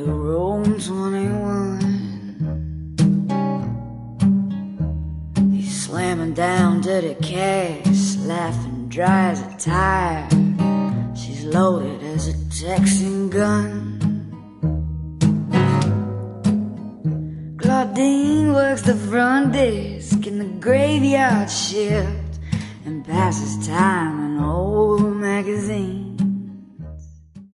room 21. He's slamming down dirty cash, laughing dry as a tire. She's loaded as a Texan gun. Claudine works the front desk in the graveyard shift and passes time in old magazines.